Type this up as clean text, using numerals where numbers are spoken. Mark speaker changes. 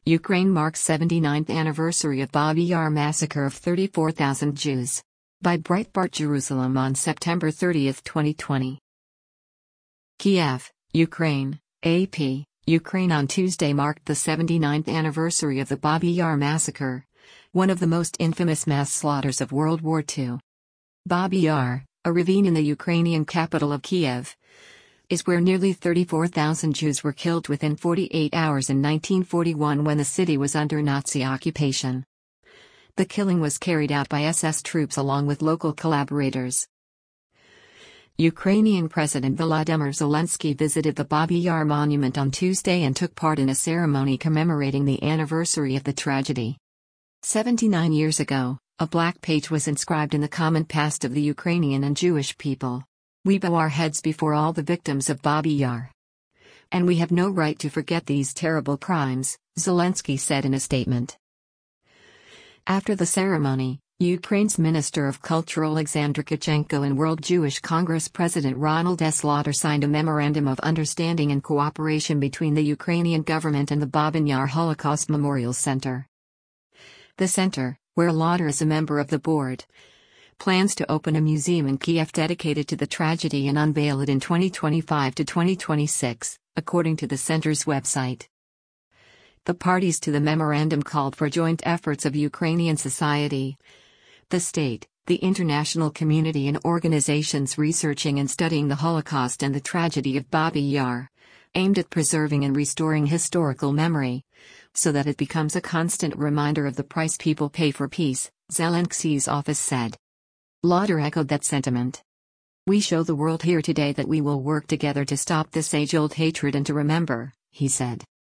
Speaker 1: Ukraine marks 79th anniversary of Babi Yar massacre of 34,000 Jews. By Breitbart Jerusalem on September 30, 2020. Kiev, Ukraine, AP. Ukraine on Tuesday marked the 79th anniversary of the Babi Yar massacre, one of the most infamous mass slaughters of World War II. Babi Yar, a ravine in the Ukrainian capital of Kiev, is where nearly 34,000 Jews were killed within 48 hours in 1941 when the city was under Nazi occupation. The killing was carried out by SS troops along with local collaborators. Ukrainian President Volodymyr Zelensky visited the Babi Yar monument on Tuesday and took part in a ceremony commemorating the anniversary of the tragedy. 79 years ago, a black page was inscribed in the common past of the Ukrainian and Jewish people. We bow our heads before all the victims of Babi Yar. And we have no right to forget these terrible crimes, Zelensky said in a statement. After the ceremony, Ukraine's Minister of Culture Alexander Tkachenko and World Jewish Congress President Ronald S. Lauder signed a Memorandum of Understanding and Cooperation between the Ukrainian government and the Babi Yar Holocaust Memorial Center. The center, where Lauder is a member of the board, plans to open a museum in Kiev dedicated to the tragedy and unveil it in 2025 to 2026, according to the center's website. The parties to the memorandum called for joint efforts of Ukrainian society, the state, the international community and organizations researching and studying the Holocaust and the tragedy of Babi Yar, aimed at preserving and restoring historical memory, so that it becomes a constant reminder of the price people pay for peace, Zelensky's office said. Lauder echoed that sentiment. We show the world here today that we will work together to stop this age-old hatred and to remember, he said.